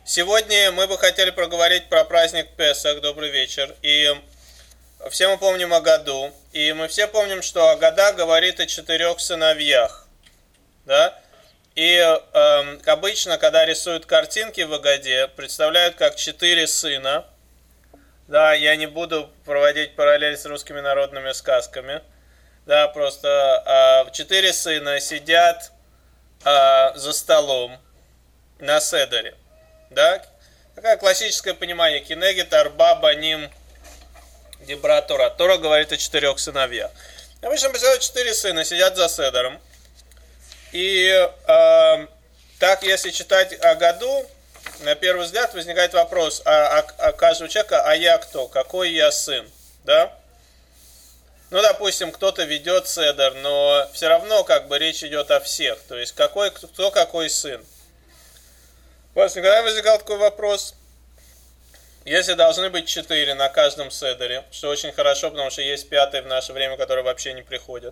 Сегодня мы бы хотели проговорить про праздник Песах. Добрый вечер. И все мы помним Агаду. И мы все помним, что Агада говорит о 4 сыновьях. Да? И обычно, когда рисуют картинки в Агаде, представляют как 4 сына. Да, я не буду проводить параллель с русскими народными сказками. Да, просто 4 сына сидят за столом на седере. Да? Такое классическое понимание. Кинегет, арба, баним, дибра, Тора. Тора говорит о 4 сыновьях. Обычно представляют 4 сына сидят за седером. И так, если читать Агаду, на первый взгляд возникает вопрос о каждого человека, а я кто? Какой я сын? Да? Ну, допустим, кто-то ведет седер, но все равно как бы речь идет о всех. То есть, кто какой сын? После, когда возникал такой вопрос, если должны быть 4 на каждом седере, что очень хорошо, потому что есть 5 в наше время, которые вообще не приходят.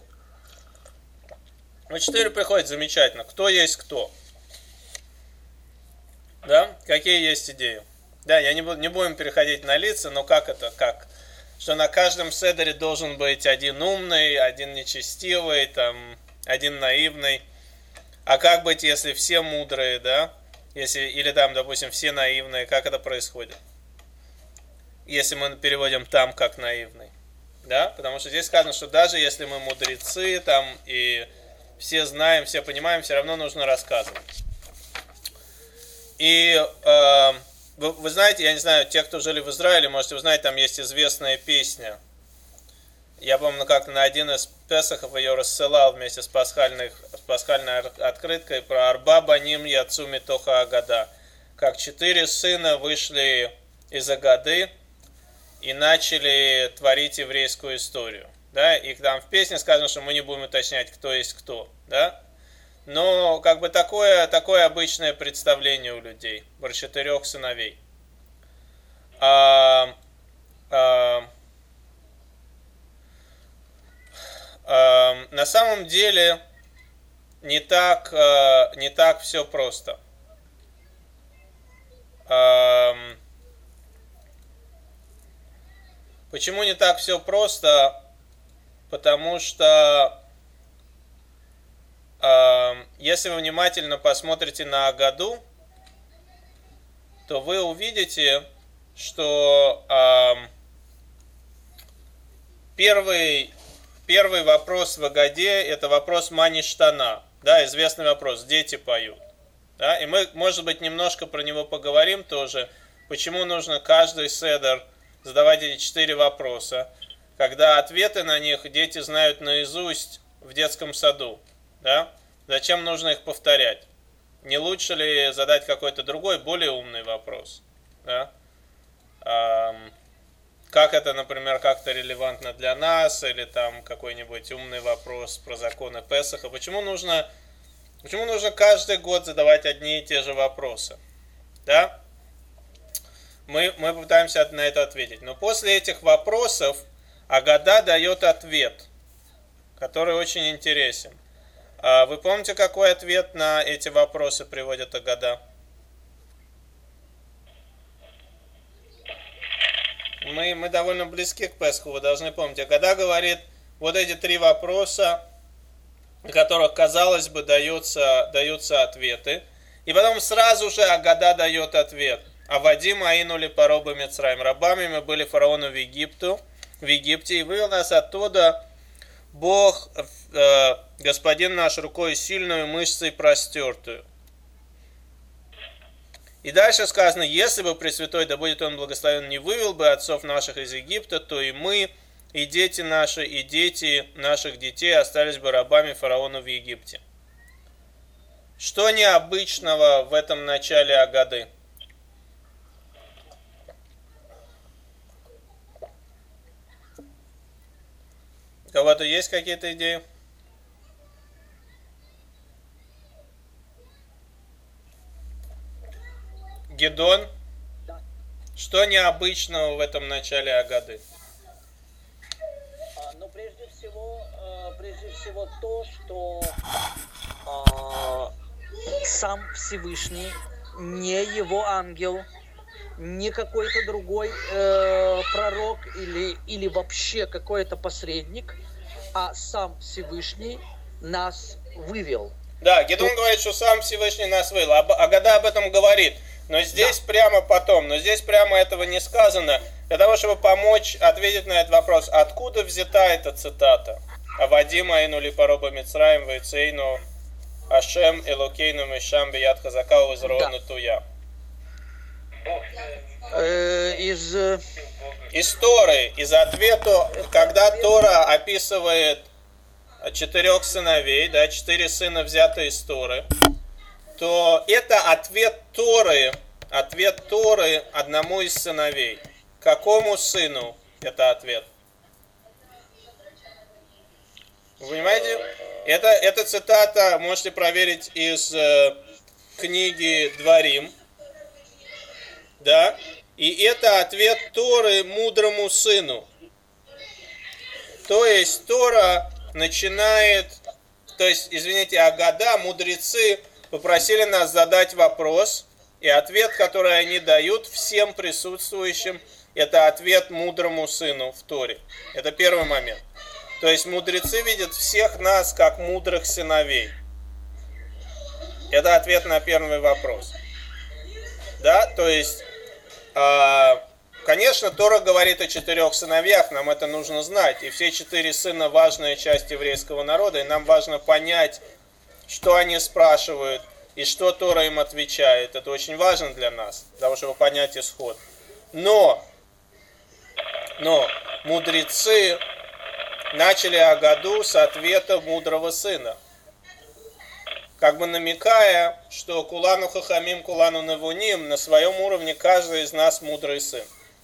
Но 4 приходят, замечательно. Кто есть кто? Да? Какие есть идеи? Да, не будем переходить на лица, но как это? Как? Что на каждом седере должен быть один умный, один нечестивый, там, один наивный. А как быть, если все мудрые, да? Или там, допустим, все наивные, как это происходит? Если мы переводим там как наивный. Да? Потому что здесь сказано, что даже если мы мудрецы, там, и все знаем, все понимаем, все равно нужно рассказывать. И вы знаете, я не знаю, те, кто жили в Израиле, можете узнать, там есть известная песня. Я помню, как-то на один из Песахов ее рассылал вместе с пасхальной открыткой про Арба Баним Яцу Митоха Агада. Как 4 сына вышли из Агады и начали творить еврейскую историю. Да? И там в песне сказано, что мы не будем уточнять, кто есть кто. Да? Но как бы такое обычное представление у людей про 4 сыновей. На самом деле не так все просто. Почему не так все просто? Потому что если вы внимательно посмотрите на Агаду, то вы увидите, что первый вопрос в Агаде – это вопрос Маништана, да, известный вопрос, дети поют. Да, и мы, может быть, немножко про него поговорим тоже, почему нужно каждый седер задавать эти 4 вопроса, когда ответы на них дети знают наизусть в детском саду. Да? Зачем нужно их повторять? Не лучше ли задать какой-то другой, более умный вопрос? Да? Как это, например, как-то релевантно для нас, или там какой-нибудь умный вопрос про законы Песаха. Почему нужно каждый год задавать одни и те же вопросы? Да? Мы попытаемся на это ответить. Но после этих вопросов Агада дает ответ, который очень интересен. Вы помните, какой ответ на эти вопросы приводит Агада? Мы довольно близки к Песху, вы должны помнить. Агада говорит, вот эти 3 вопроса, на которых, казалось бы, даются ответы. И потом сразу же Агада дает ответ. Авадим аину ли пароба Мицраим. Рабами мы были фараону в Египте, и вывел нас оттуда Бог, Господин наш, рукой сильную, мышцей простертую. И дальше сказано, если бы Пресвятой, да будет Он благословен, не вывел бы отцов наших из Египта, то и мы, и дети наши, и дети наших детей остались бы рабами фараону в Египте. Что необычного в этом начале Агады? У кого-то есть какие-то идеи? Гедон? Да. Что необычного в этом начале Агады? Ну, прежде всего то, что сам Всевышний не его ангел, не какой-то другой пророк или вообще какой-то посредник, а сам Всевышний нас вывел. Да, Гедеон говорит, что сам Всевышний нас вывел. Агада об этом говорит. Но здесь прямо потом, но здесь прямо этого не сказано. Для того, чтобы помочь ответить на этот вопрос, откуда взята эта цитата? Авадим аину липароба мицраим вейцейну ашем элокейну мишам бият хазака уизрону туя. Из Торы, из ответа, когда Тора описывает 4 сыновей, да, 4 сына взяты из Торы, то это ответ Торы одному из сыновей. Какому сыну это ответ? Вы понимаете? Это цитата, можете проверить из книги Дворим. Да? И это ответ Торы мудрому сыну. То есть Тора начинает, Агада, мудрецы попросили нас задать вопрос, и ответ, который они дают всем присутствующим, это ответ мудрому сыну в Торе. Это первый момент. То есть мудрецы видят всех нас как мудрых сыновей. Это ответ на первый вопрос. Да, то есть, конечно, Тора говорит о 4 сыновьях, нам это нужно знать. И все 4 сына – важная часть еврейского народа, и нам важно понять, что они спрашивают, и что Тора им отвечает. Это очень важно для нас, для того, чтобы понять исход. Но мудрецы начали Агаду с ответа мудрого сына, как бы намекая, что кулану хахамим, кулану навуним, на своем уровне каждый из нас мудрый сын.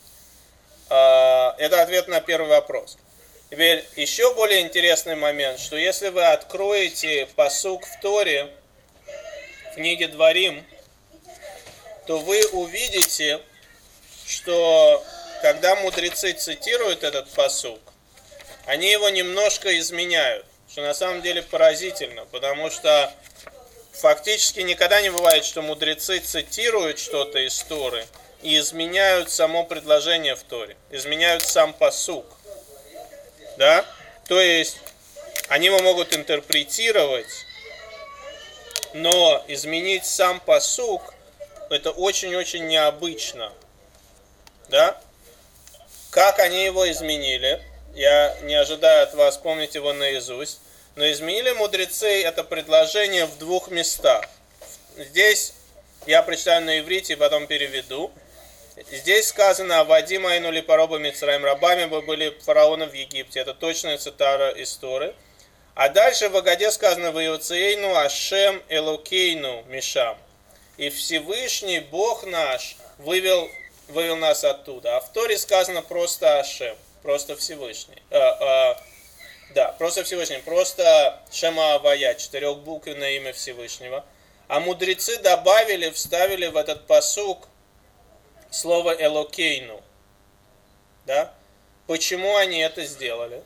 Это ответ на первый вопрос. Теперь еще более интересный момент, что если вы откроете пасук в Торе, в книге Дворим, то вы увидите, что когда мудрецы цитируют этот пасук, они его немножко изменяют, что на самом деле поразительно, потому что фактически никогда не бывает, что мудрецы цитируют что-то из Торы и изменяют само предложение в Торе, изменяют сам пасук. Да? То есть они его могут интерпретировать, но изменить сам пасук это очень-очень необычно. Да? Как они его изменили? Я не ожидаю от вас помнить его наизусть. Но изменили мудрецы это предложение в 2 местах. Здесь я прочитаю на иврите и потом переведу. Здесь сказано: «Авадим аину липароба мицраим», рабами вы были фараона в Египте. Это точная цитата из Торы. А дальше в Агаде сказано: «Вайоцейну ашем элокейну мишам». И Всевышний Бог наш вывел нас оттуда. А в Торе сказано просто Ашем, просто Всевышний. Да, просто Всевышний, просто Шема Авая, 4-буквенное имя Всевышнего. А мудрецы добавили, вставили в этот пасук слово Элокейну. Да? Почему они это сделали?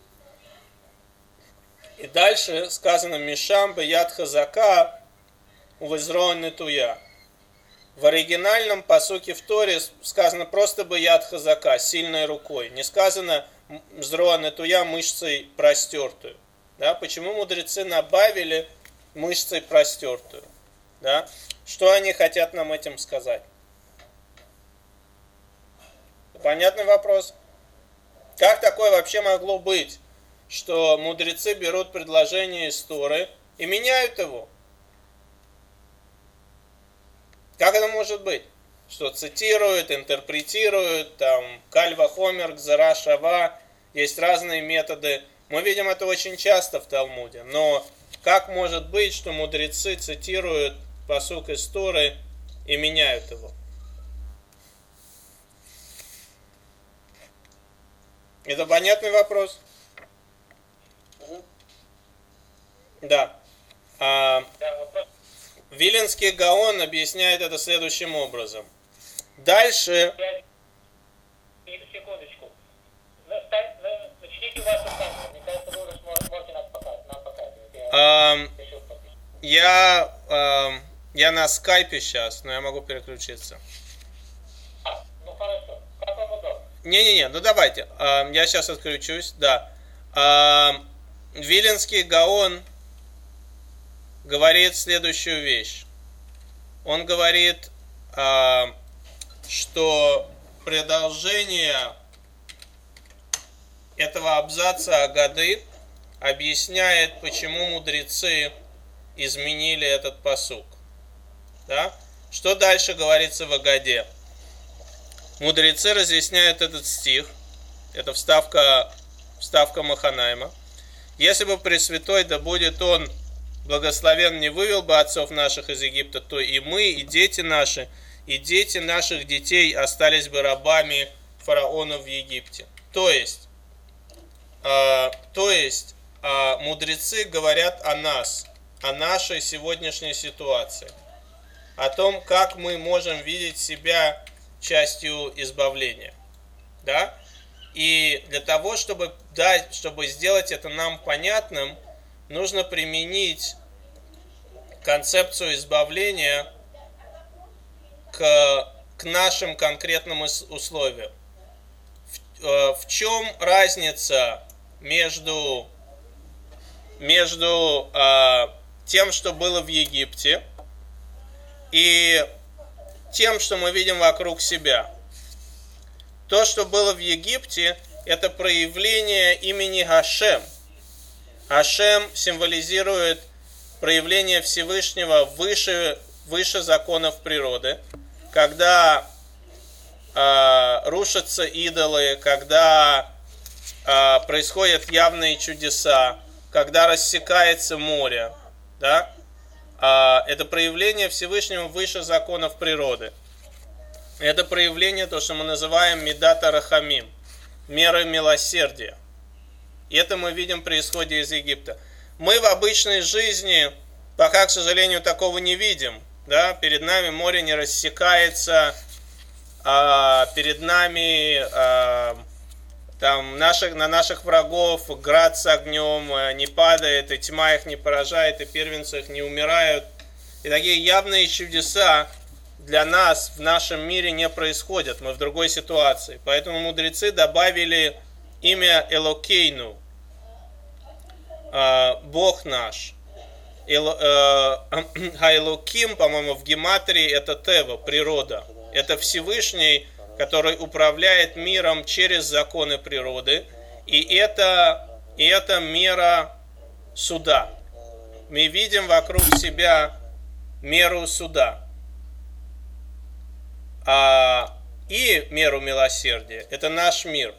И дальше сказано: Мишам беяд хазака увизроан нетуя. В оригинальном пасуке в Торе сказано просто беяд хазака, сильной рукой. Не сказано зроан нетуя, мышцей простертую. Да? Почему мудрецы добавили мышцей простертую? Да? Что они хотят нам этим сказать? Понятный вопрос? Как такое вообще могло быть, что мудрецы берут предложение из Торы и меняют его? Как это может быть? Что цитируют, интерпретируют, там, кальва хомер, гзара шава, есть разные методы. Мы видим это очень часто в Талмуде. Но как может быть, что мудрецы цитируют пасук из Торы и меняют его? Это понятный вопрос? Да. Виленский Гаон объясняет это следующим образом. Дальше... Секундочку. Начните вашу камеру. Мне кажется, вы уже можете нам показывать. Я на скайпе сейчас, но я могу переключиться. Ну хорошо. Как вам удобно? Не-не-не, ну давайте. Я сейчас отключусь, да. Виленский Гаон говорит следующую вещь. Он говорит, что продолжение этого абзаца Агады объясняет, почему мудрецы изменили этот пасук. Да? Что дальше говорится в Агаде? Мудрецы разъясняют этот стих. Это вставка Маханайма. Если бы Пресвятой, да будет Он благословен, не вывел бы отцов наших из Египта, то и мы, и дети наши, и дети наших детей остались бы рабами фараона в Египте. То есть мудрецы говорят о нас, о нашей сегодняшней ситуации, о том, как мы можем видеть себя частью избавления. Да? И для того, чтобы сделать это нам понятным, нужно применить концепцию избавления к нашим конкретным условиям. В чем разница между тем, что было в Египте, и тем, что мы видим вокруг себя? То, что было в Египте, это проявление имени Хашем. Хашем символизирует проявление Всевышнего выше законов природы, когда рушатся идолы, когда происходят явные чудеса, когда рассекается море. Да? Это проявление Всевышнего выше законов природы. Это проявление, то, что мы называем Мидата Рахамим, мерой милосердия. И это мы видим при исходе из Египта. Мы в обычной жизни пока, к сожалению, такого не видим. Да? Перед нами море не рассекается, перед нами на наших врагов град с огнем не падает, и тьма их не поражает, и первенцы их не умирают. И такие явные чудеса для нас в нашем мире не происходят. Мы в другой ситуации. Поэтому мудрецы добавили имя Элокейну, Бог наш. Хайлоким, по-моему, в гематрии это Тева, природа. Это Всевышний, который управляет миром через законы природы. И это мера суда. Мы видим вокруг себя меру суда. И меру милосердия. Это наш мир.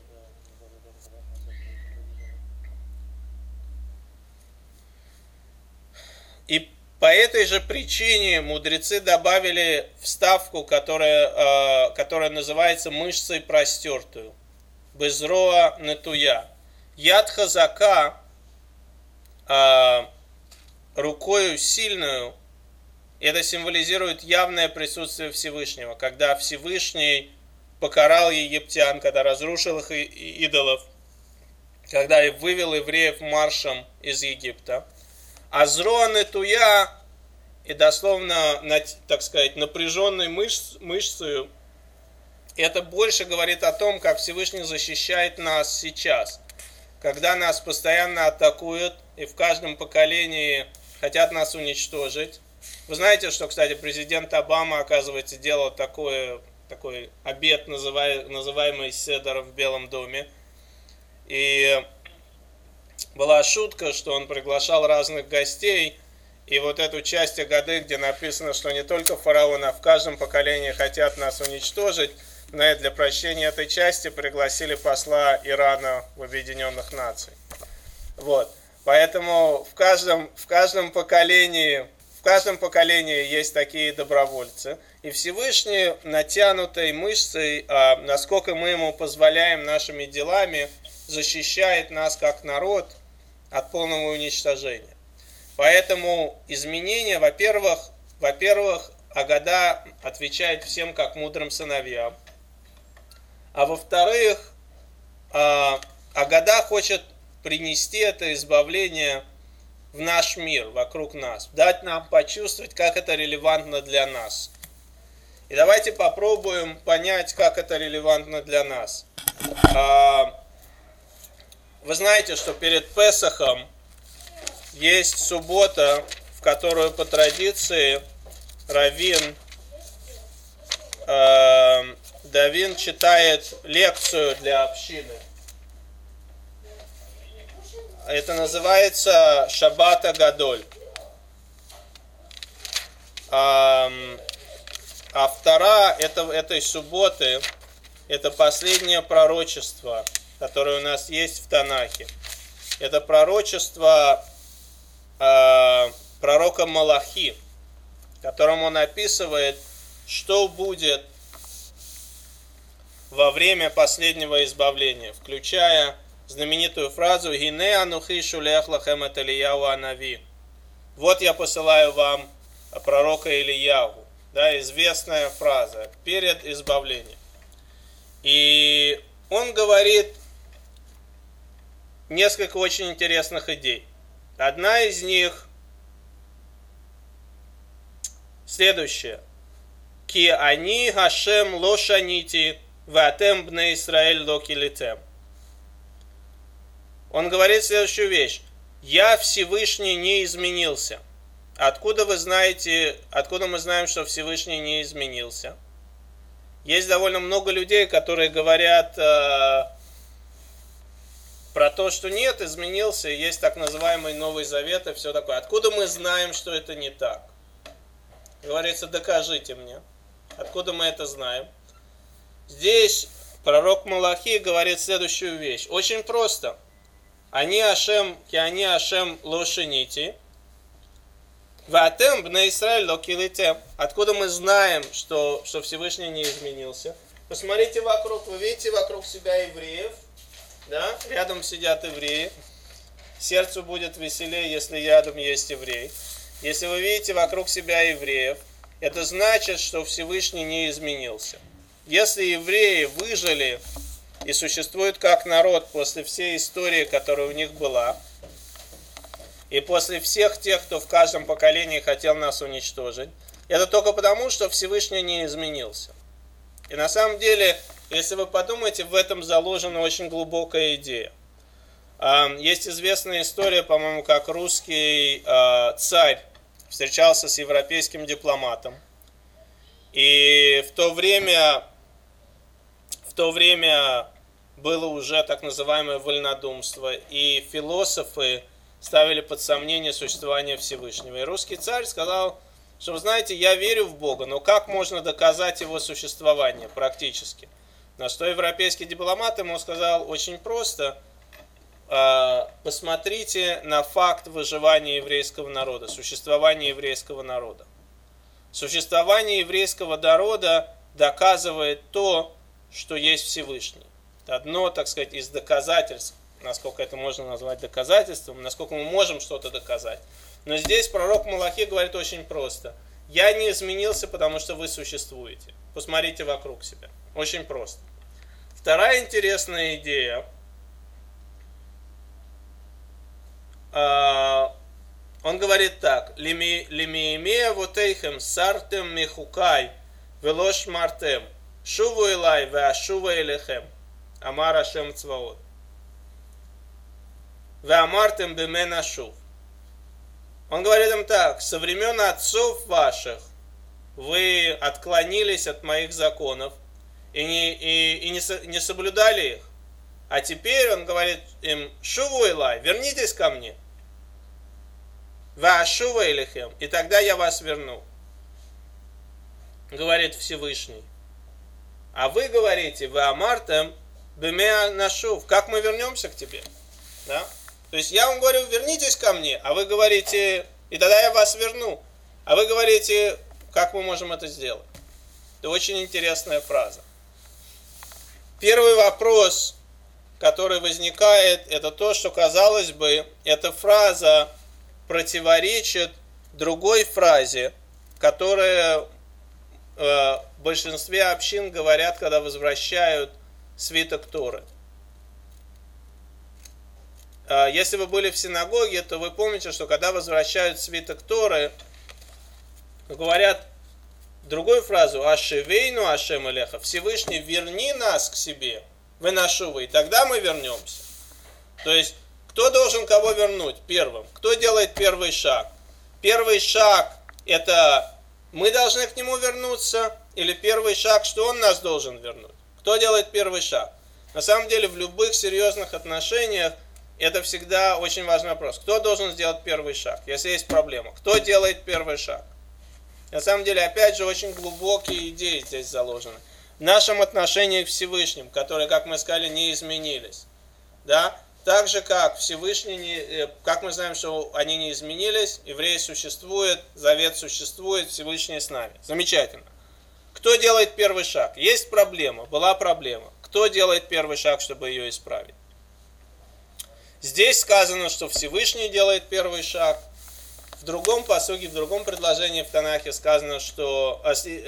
И по этой же причине мудрецы добавили вставку, которая называется мышцей простертую. Безроа нетуя. Яд хазака, рукою сильную, это символизирует явное присутствие Всевышнего, когда Всевышний покарал египтян, когда разрушил их идолов, когда и вывел евреев маршем из Египта. А зроа нетуя, и дословно, так сказать, напряженной мышцей, это больше говорит о том, как Всевышний защищает нас сейчас, когда нас постоянно атакуют и в каждом поколении хотят нас уничтожить. Вы знаете, что, кстати, президент Обама, оказывается, делал такой обед, называемый Седером в Белом доме. И была шутка, что он приглашал разных гостей, и вот эту часть Агады, где написано, что не только фараон, а в каждом поколении хотят нас уничтожить, для прочтения этой части пригласили посла Ирана в Объединенных Наций. Вот. Поэтому в каждом поколении есть такие добровольцы. И Всевышний натянутой мышцей, насколько мы ему позволяем нашими делами, защищает нас как народ от полного уничтожения. Поэтому изменения, во-первых, Агада отвечает всем как мудрым сыновьям. А во-вторых, Агада хочет принести это избавление в наш мир, вокруг нас, дать нам почувствовать, как это релевантно для нас. И давайте попробуем понять, как это релевантно для нас. Вы знаете, что перед Песахом есть суббота, в которую по традиции раввин Давин читает лекцию для общины. Это называется Шаббат Гадоль. Автора этой субботы — это последнее пророчество, которое у нас есть в Танахе. Это пророчество пророка Малахи, в котором он описывает, что будет во время последнего избавления, включая знаменитую фразу «Гине анухи шулех лахем эт Элияу анави». «Вот я посылаю вам пророка Илияу». Да, известная фраза перед избавлением. И он говорит несколько очень интересных идей. Одна из них следующая. «Ки ани Хашем ло шанити, ватем бне Исраэль ло килитем». Он говорит следующую вещь. «Я Всевышний не изменился». Откуда мы знаем, что Всевышний не изменился? Есть довольно много людей, которые говорят про то, что нет, изменился, есть так называемый Новый Завет и все такое. Откуда мы знаем, что это не так? Говорится, докажите мне. Откуда мы это знаем? Здесь пророк Малахи говорит следующую вещь. Очень просто. Они Ашем лошенити. Ватем бне Исраэль ло килитем. Откуда мы знаем, что Всевышний не изменился? Посмотрите вокруг, вы видите вокруг себя евреев, да? Рядом сидят евреи. Сердцу будет веселее, если рядом есть еврей. Если вы видите вокруг себя евреев, это значит, что Всевышний не изменился. Если евреи выжили и существуют как народ после всей истории, которая у них была, и после всех тех, кто в каждом поколении хотел нас уничтожить, это только потому, что Всевышний не изменился. И на самом деле, если вы подумаете, в этом заложена очень глубокая идея. Есть известная история, по-моему, как русский царь встречался с европейским дипломатом. И в то время было уже так называемое вольнодумство, и философы ставили под сомнение существование Всевышнего. И русский царь сказал, что, вы знаете, я верю в Бога, но как можно доказать его существование практически? На что европейский дипломат ему сказал очень просто: посмотрите на факт выживания еврейского народа, существования еврейского народа. Существование еврейского народа доказывает то, что есть Всевышний. Это одно, так сказать, из доказательств, насколько это можно назвать доказательством, насколько мы можем что-то доказать. Но здесь пророк Малахи говорит очень просто. Я не изменился, потому что вы существуете. Посмотрите вокруг себя. Очень просто. Вторая интересная идея. Он говорит так. Лимиемея вотейхем сартем михукай велош мартем шуву элай веашува элехем амар Ашем Цваот. Веамартем бемен шув. Он говорит им так: со времен отцов ваших вы отклонились от моих законов и не соблюдали их. А теперь он говорит им: шуву элай, вернитесь ко мне. Ваашува элехем, и тогда я вас верну. Говорит Всевышний. А вы говорите: веамартем бемен нашув. Как мы вернемся к тебе? Да? То есть я вам говорю: вернитесь ко мне, а вы говорите: и тогда я вас верну. А вы говорите: как мы можем это сделать? Это очень интересная фраза. Первый вопрос, который возникает, это то, что, казалось бы, эта фраза противоречит другой фразе, которая в большинстве общин говорят, когда возвращают свиток Торы. если вы были в синагоге, то вы помните, что когда возвращают свиток Торы, говорят другую фразу «Ашевейну Ашем Элеха», Всевышний, верни нас к себе, выношувы, и тогда мы вернемся. То есть, кто должен кого вернуть первым? Кто делает первый шаг? Первый шаг – это мы должны к нему вернуться, или первый шаг, что он нас должен вернуть? Кто делает первый шаг? На самом деле, в любых серьезных отношениях это всегда очень важный вопрос. Кто должен сделать первый шаг, если есть проблема? Кто делает первый шаг? На самом деле, опять же, очень глубокие идеи здесь заложены. В нашем отношении к Всевышнему, которые, как мы сказали, не изменились. Да? Так же, как Всевышний, как мы знаем, что они не изменились, евреи существуют, завет существует, Всевышний с нами. Замечательно. Кто делает первый шаг? Есть проблема, была проблема. Кто делает первый шаг, чтобы ее исправить? Здесь сказано, что Всевышний делает первый шаг. В другом пасуке, в другом предложении в Танахе сказано, что...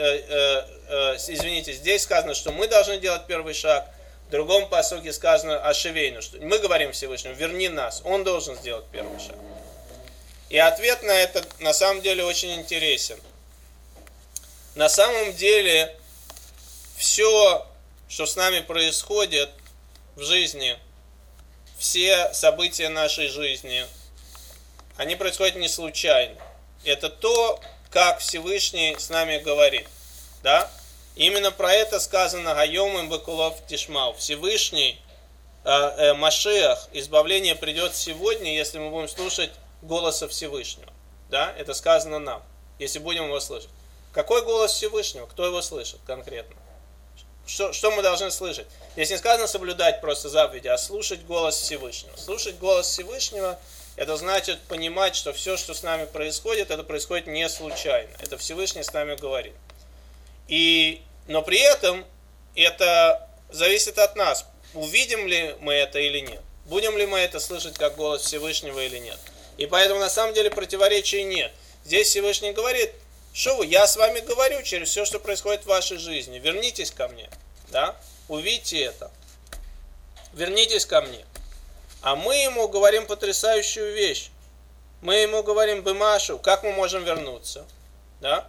здесь сказано, что мы должны делать первый шаг. В другом пасуке сказано «Ашевейну», что мы говорим Всевышнему, верни нас, он должен сделать первый шаг. И ответ на это на самом деле очень интересен. На самом деле все, что с нами происходит в жизни, все события нашей жизни, они происходят не случайно. Это то, как Всевышний с нами говорит. Да? Именно про это сказано «Гайом им бекулов тишмау». Всевышний, Машиах, избавление придет сегодня, если мы будем слушать голоса Всевышнего. Да? Это сказано нам, если будем его слышать. Какой голос Всевышнего? Кто его слышит конкретно? Что мы должны слышать? Здесь не сказано соблюдать просто заповеди, а слушать голос Всевышнего. Слушать голос Всевышнего – это значит понимать, что все, что с нами происходит, это происходит не случайно. Это Всевышний с нами говорит. Но при этом это зависит от нас. Увидим ли мы это или нет? Будем ли мы это слышать как голос Всевышнего или нет? И поэтому на самом деле противоречий нет. Здесь Всевышний говорит: что вы, я с вами говорю через все, что происходит в вашей жизни. Вернитесь ко мне. Да? Увидьте это. Вернитесь ко мне. А мы ему говорим потрясающую вещь. Мы ему говорим: Бымашу, как мы можем вернуться? Да?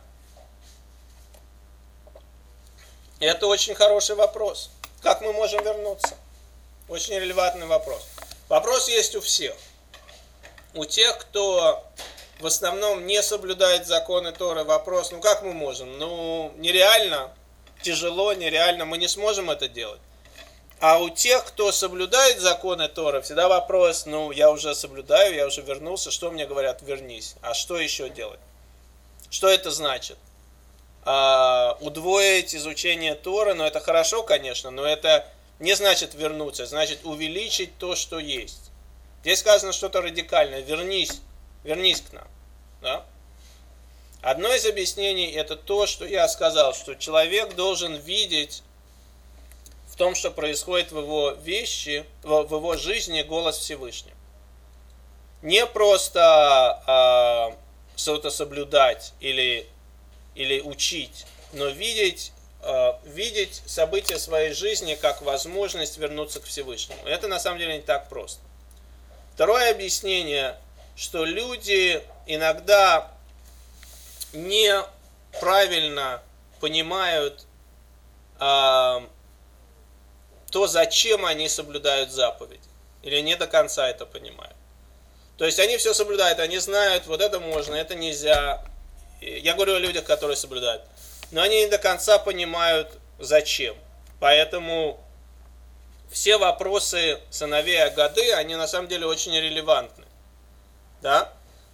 И это очень хороший вопрос. Как мы можем вернуться? Очень релевантный вопрос. Вопрос есть у всех. У тех, кто в основном не соблюдает законы Торы, вопрос: как мы можем? Нереально, тяжело, нереально, мы не сможем это делать. А у тех, кто соблюдает законы Торы, всегда вопрос: я уже соблюдаю, я уже вернулся, что мне говорят, вернись. А что еще делать? Что это значит? Удвоить изучение Торы, это хорошо, конечно, но это не значит вернуться, значит увеличить то, что есть. Здесь сказано что-то радикальное: вернись к нам. Да? Одно из объяснений это то, что я сказал, что человек должен видеть в том, что происходит в его в его жизни, голос Всевышнего. Не просто что-то соблюдать или учить, но видеть события своей жизни как возможность вернуться к Всевышнему. Это на самом деле не так просто. Второе объяснение, что люди иногда неправильно понимают то, зачем они соблюдают заповедь, или не до конца это понимают. То есть они все соблюдают, они знают, вот это можно, это нельзя. Я говорю о людях, которые соблюдают. Но они не до конца понимают, зачем. Поэтому все вопросы сыновей Агады, они на самом деле очень релевантны. Да?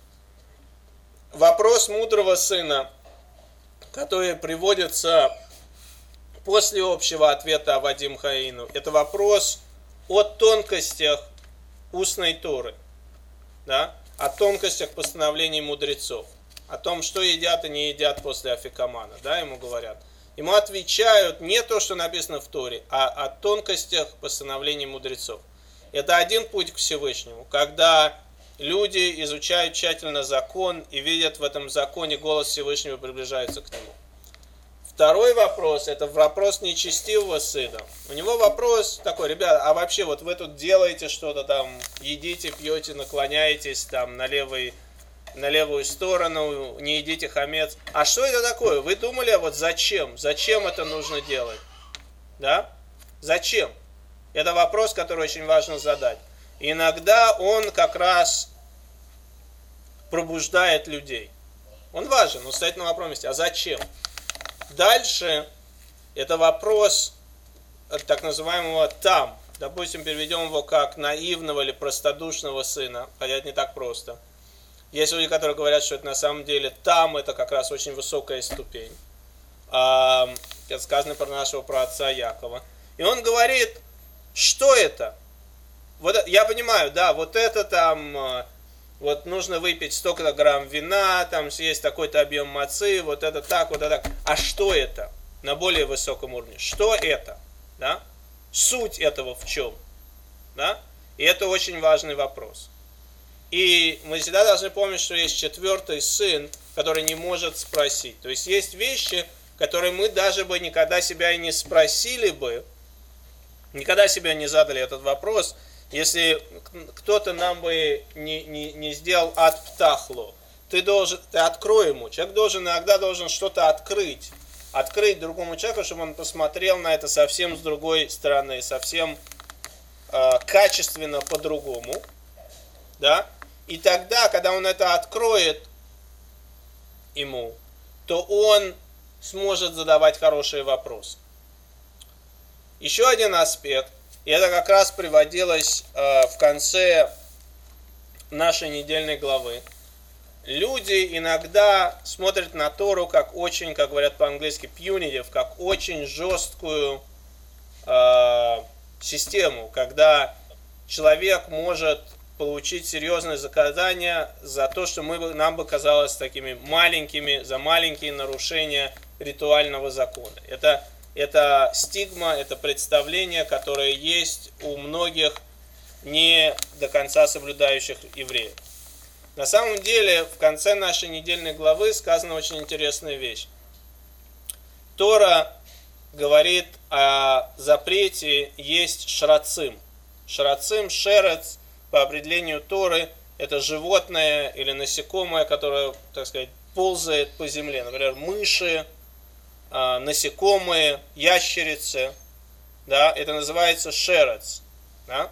Вопрос мудрого сына, который приводится после общего ответа Авадим Хаину, это вопрос о тонкостях устной Торы. Да? О тонкостях постановлений мудрецов. О том, что едят и не едят после афикамана. Да, ему говорят. Ему отвечают не то, что написано в Торе, а о тонкостях постановлений мудрецов. Это один путь к Всевышнему. Когда люди изучают тщательно закон и видят в этом законе голос Всевышнего и приближаются к нему. Второй вопрос, это вопрос нечестивого сына. У него вопрос такой: ребята, а вообще вот вы тут делаете что-то там, едите, пьете, наклоняетесь там на левую сторону, не едите хамец. А что это такое? Вы думали, вот зачем? Зачем это нужно делать? Да? Зачем? Это вопрос, который очень важно задать. И иногда он как раз пробуждает людей. Он важен, он стоит на вопросе: а зачем? Дальше это вопрос так называемого там. Допустим, переведем его как наивного или простодушного сына, хотя это не так просто. Есть люди, которые говорят, что это на самом деле там, это как раз очень высокая ступень. Это сказано про нашего праотца Якова. И он говорит, что это? Вот я понимаю, да, вот это там, вот нужно выпить столько грамм вина, там съесть такой-то объем мацы, вот это так, вот это так. А что это? На более высоком уровне. Что это? Да? Суть этого в чем? Да? И это очень важный вопрос. И мы всегда должны помнить, что есть четвертый сын, который не может спросить. То есть есть вещи, которые мы даже бы никогда себя и не спросили бы, никогда себе не задали этот вопрос, если кто-то нам бы не сделал ад птахло. Ты открой ему. Человек иногда что-то открыть другому человеку, чтобы он посмотрел на это совсем с другой стороны, совсем качественно по-другому. Да? И тогда, когда он это откроет ему, то он сможет задавать хорошие вопросы. Еще один аспект, и это как раз приводилось в конце нашей недельной главы. Люди иногда смотрят на Тору как очень, как говорят по-английски, punitive, как очень жесткую систему, когда человек может получить серьезное наказание за то, что нам бы казалось такими маленькими, за маленькие нарушения ритуального закона. Это стигма, это представление, которое есть у многих не до конца соблюдающих евреев. На самом деле, в конце нашей недельной главы сказана очень интересная вещь. Тора говорит о запрете есть шрацим. Шрацим, шерец, по определению Торы, это животное или насекомое, которое, так сказать, ползает по земле. Например, мыши, насекомые, ящерицы. Да, это называется шерец. Да?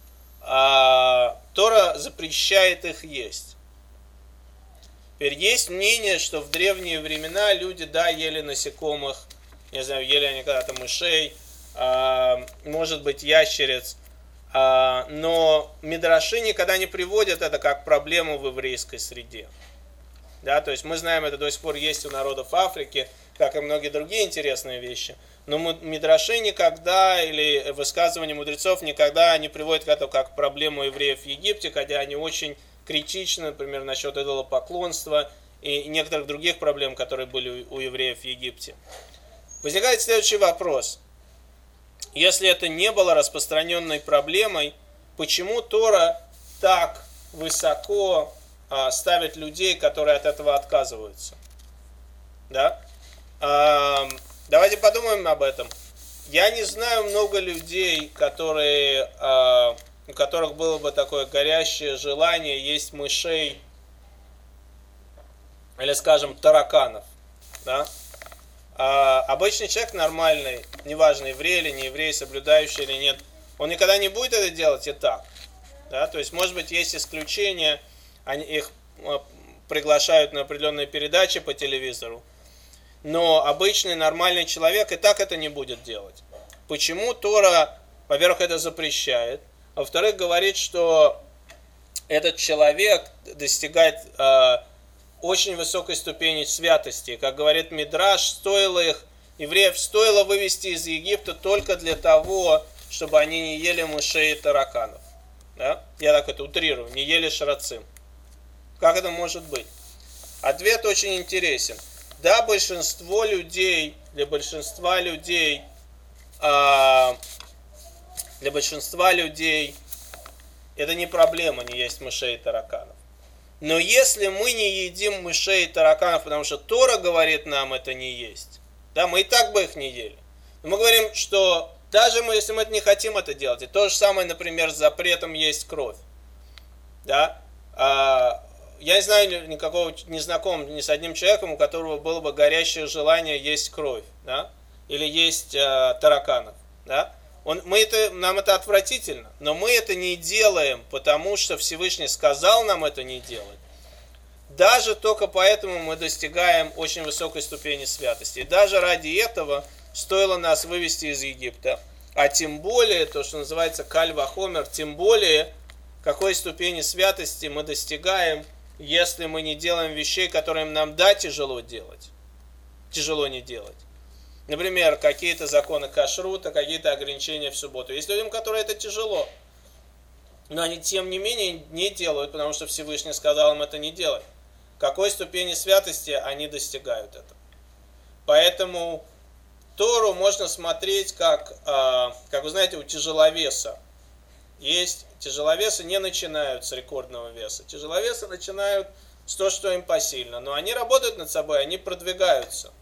Тора запрещает их есть. Теперь есть мнение, что в древние времена люди, да, ели насекомых, не знаю, ели они когда-то мышей, может быть, ящериц, но мидраши никогда не приводят это как проблему в еврейской среде. Да, то есть мы знаем, это до сих пор есть у народов Африки, как и многие другие интересные вещи. Но мидраши никогда, или высказывания мудрецов никогда не приводят к этому как проблему евреев в Египте, хотя они очень критичны, например, насчет идолопоклонства и некоторых других проблем, которые были у евреев в Египте. Возникает следующий вопрос. Если это не было распространенной проблемой, почему Тора так высоко ставит людей, которые от этого отказываются? Да? Давайте подумаем об этом. Я не знаю много людей, у которых было бы такое горящее желание есть мышей или, скажем, тараканов. Да? Обычный человек нормальный, неважно, еврей или не еврей, соблюдающий или нет, он никогда не будет это делать и так. Да? То есть, может быть, есть исключения, их приглашают на определенные передачи по телевизору, но обычный нормальный человек и так это не будет делать. Почему Тора, во-первых, это запрещает, а во-вторых, говорит, что этот человек достигает очень высокой ступени святости. Как говорит Мидраш, евреев стоило вывести из Египта только для того, чтобы они не ели мышей и тараканов. Да? Я так это утрирую, не ели шрацим. Как это может быть? Ответ очень интересен. Да, для большинства людей это не проблема не есть мышей и тараканов. Но если мы не едим мышей и тараканов, потому что Тора говорит нам это не есть, Да, мы и так бы их не ели. Но мы говорим, что даже мы, если мы не хотим это делать, и то же самое, например, с запретом есть кровь. Да? Я не знаю никакого, не знаком ни с одним человеком, у которого было бы горящее желание есть кровь, да? Или есть тараканов. Да? Нам это отвратительно, но мы это не делаем, потому что Всевышний сказал нам это не делать. Даже только поэтому мы достигаем очень высокой ступени святости. И даже ради этого стоило нас вывести из Египта. А тем более, то, что называется каль вахомер, тем более, какой ступени святости мы достигаем, если мы не делаем вещей, которые нам тяжело делать. Тяжело не делать. Например, какие-то законы кашрута, какие-то ограничения в субботу. Есть людям, которые это тяжело. Но они, тем не менее, не делают, потому что Всевышний сказал им это не делать. Какой ступени святости они достигают этого. Поэтому Тору можно смотреть как вы знаете, у тяжеловеса. Есть тяжеловесы не начинают с рекордного веса. Тяжеловесы начинают с того, что им посильно. Но они работают над собой, они продвигаются.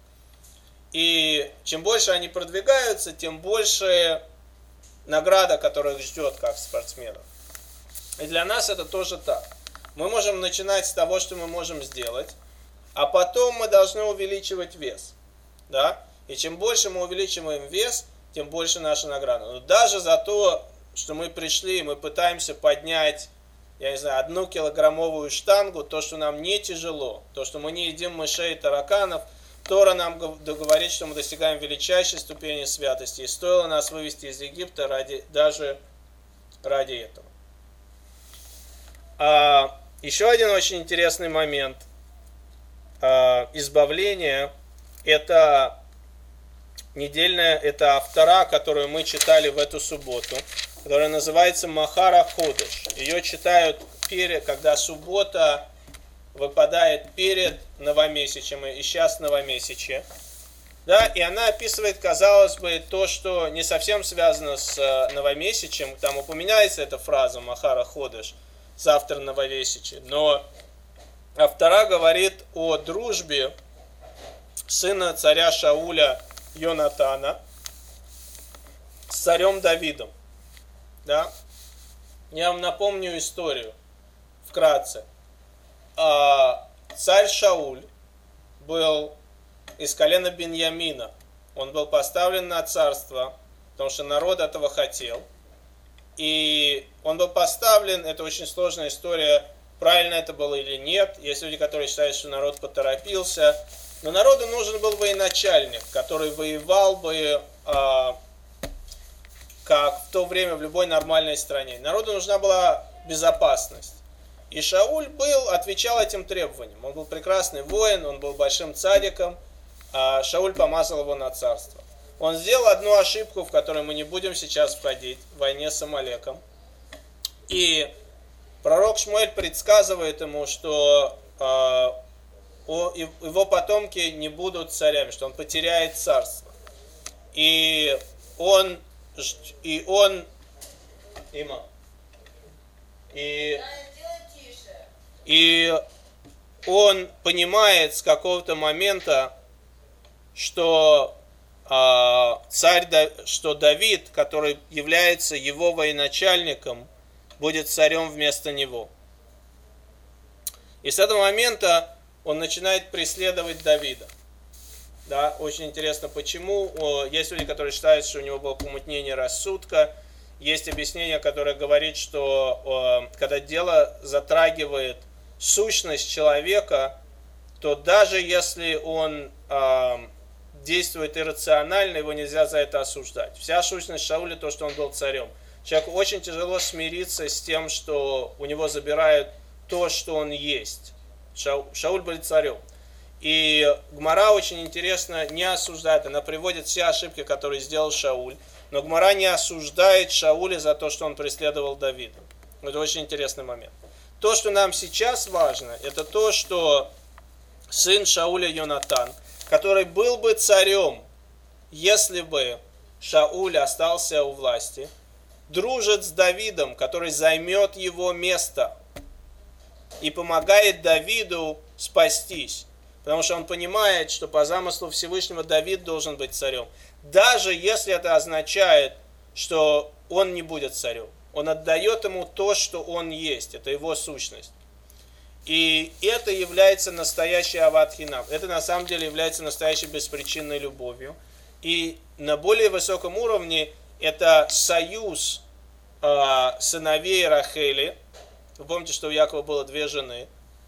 И чем больше они продвигаются, тем больше награда, которая их ждет, как спортсменов. И для нас это тоже так. Мы можем начинать с того, что мы можем сделать, а потом мы должны увеличивать вес. Да? И чем больше мы увеличиваем вес, тем больше наша награда. Но даже за то, что мы пришли и мы пытаемся поднять, 1-килограммовую штангу, то, что нам не тяжело, то, что мы не едим мышей и тараканов, Тора нам говорит, что мы достигаем величайшей ступени святости. И стоило нас вывести из Египта даже ради этого. Еще один очень интересный момент избавления – это Автора, которую мы читали в эту субботу, которая называется Махара Ходеш. Ее читают, когда суббота выпадает перед новомесячем, и сейчас новомесячье. Да, и она описывает, казалось бы, то, что не совсем связано с новомесячем. Там упоминается эта фраза Махара Ходеш, завтра новомесячье. Но Автора говорит о дружбе сына царя Шауля Йонатана с царем Давидом. Да? Я вам напомню историю вкратце. Царь Шауль был из колена Беньямина. Он был поставлен на царство, потому что народ этого хотел. И он был поставлен, это очень сложная история, правильно это было или нет. Есть люди, которые считают, что народ поторопился. Но народу нужен был военачальник, который воевал бы, как в то время в любой нормальной стране. Народу нужна была безопасность. И Шауль отвечал этим требованиям. Он был прекрасный воин, он был большим цадиком, а Шауль помазал его на царство. Он сделал одну ошибку, в которую мы не будем сейчас входить, в войне с Амалеком. И пророк Шмуэль предсказывает ему, что его потомки не будут царями, что он потеряет царство. И он понимает с какого-то момента, что что Давид, который является его военачальником, будет царем вместо него. И с этого момента он начинает преследовать Давида. Да, очень интересно, почему. Есть люди, которые считают, что у него было помутнение рассудка. Есть объяснение, которое говорит, что когда дело затрагивает сущность человека, то даже если он действует иррационально, его нельзя за это осуждать. Вся сущность Шауля то, что он был царем. Человеку очень тяжело смириться с тем, что у него забирают то, что он есть. Шауль был царем. И Гмара очень интересно не осуждает, она приводит все ошибки, которые сделал Шауль, но Гмара не осуждает Шауля за то, что он преследовал Давида. Это очень интересный момент. То, что нам сейчас важно, это то, что сын Шауля Йонатан, который был бы царем, если бы Шауль остался у власти, дружит с Давидом, который займет его место и помогает Давиду спастись. Потому что он понимает, что по замыслу Всевышнего Давид должен быть царем. Даже если это означает, что он не будет царем. Он отдает ему то, что он есть. Это его сущность. И это является настоящей ават хинам. Это на самом деле является настоящей беспричинной любовью. И на более высоком уровне это союз сыновей Рахели. Вы помните, что у Якова было две жены.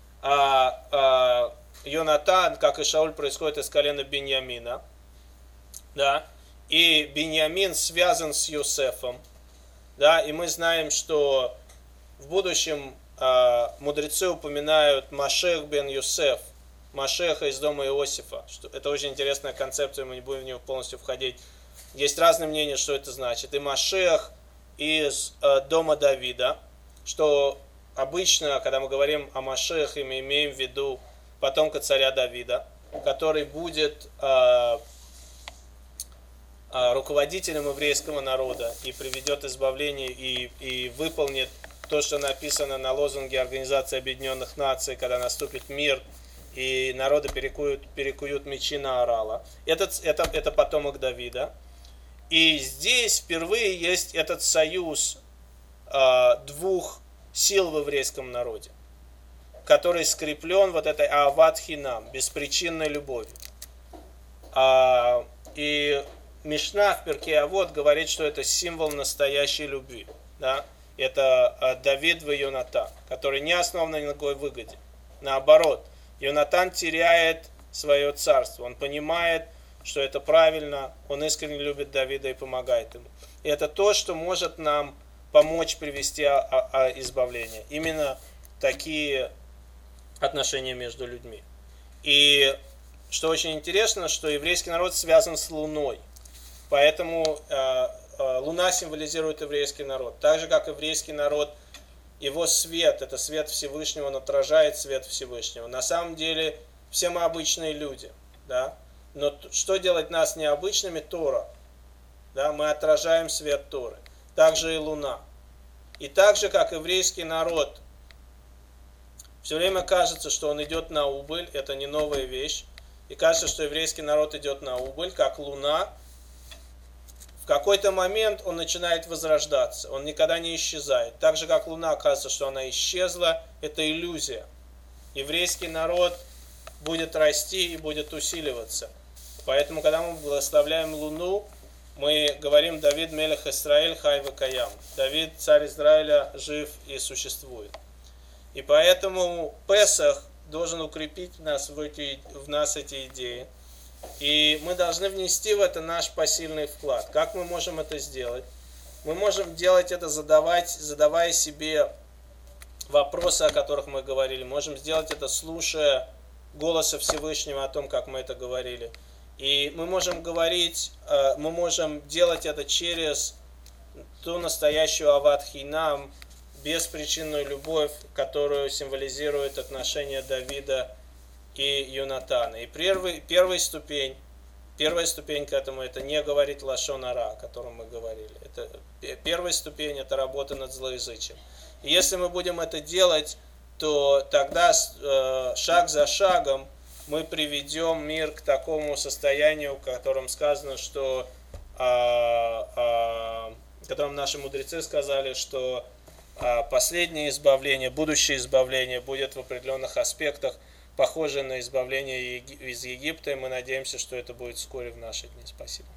Йонатан, как и Шауль, происходит из колена Биньямина. Да? И Биньямин связан с Йосефом. Да? И мы знаем, что в будущем мудрецы упоминают Машех бен Йосеф, Машеха из дома Иосифа. Это очень интересная концепция, мы не будем в нее полностью входить. Есть разные мнения, что это значит. И Машех из дома Давида, что обычно, когда мы говорим о Машехе, мы имеем в виду потомка царя Давида, который будет руководителем еврейского народа и приведет избавление и выполнит то, что написано на лозунге Организации Объединенных Наций, когда наступит мир и народы перекуют мечи на орала. Это потомок Давида. И здесь впервые есть этот союз двух сил в еврейском народе, который скреплен вот этой ават хинам, беспричинной любовью. И Мишна в Перкей Авот говорит, что это символ настоящей любви. Да? Это Давид и Йонатан, который не основан на никакой выгоде. Наоборот, Йонатан теряет свое царство. Он понимает, что это правильно, он искренне любит Давида и помогает ему. И это то, что может нам помочь привести избавление. Именно такие отношения между людьми. И что очень интересно, что еврейский народ связан с Луной. Поэтому Луна символизирует еврейский народ. Так же, как еврейский народ, его свет, это свет Всевышнего, он отражает свет Всевышнего. На самом деле, все мы обычные люди. Да? Но что делает нас необычными? Тора. Да? Мы отражаем свет Торы. Также и Луна. И так же, как еврейский народ, все время кажется, что он идет на убыль, это не новая вещь. И кажется, что еврейский народ идет на убыль, как Луна. В какой-то момент он начинает возрождаться, он никогда не исчезает. Так же, как Луна, кажется, что она исчезла, это иллюзия. Еврейский народ будет расти и будет усиливаться. Поэтому, когда мы благословляем Луну, мы говорим: Давид мелех Исраэль хай векаям. Давид, царь Израиля, жив и существует. И поэтому Песах должен укрепить в нас эти идеи. И мы должны внести в это наш посильный вклад. Как мы можем это сделать? Мы можем делать это, задавая себе вопросы, о которых мы говорили. Можем сделать это, слушая голоса Всевышнего о том, как мы это говорили. И мы можем делать это через ту настоящую ават хинам, беспричинную любовь, которую символизирует отношения Давида и Йонатана. И первая ступень к этому — это не говорить лашон ара, о котором мы говорили. Первая ступень — это работа над злоязычием. И если мы будем это делать, то тогда шаг за шагом мы приведем мир к такому состоянию, в котором сказано, что в котором наши мудрецы сказали, что последнее избавление, будущее избавление будет в определенных аспектах похоже на избавление из Египта, и мы надеемся, что это будет вскоре в наши дни. Спасибо.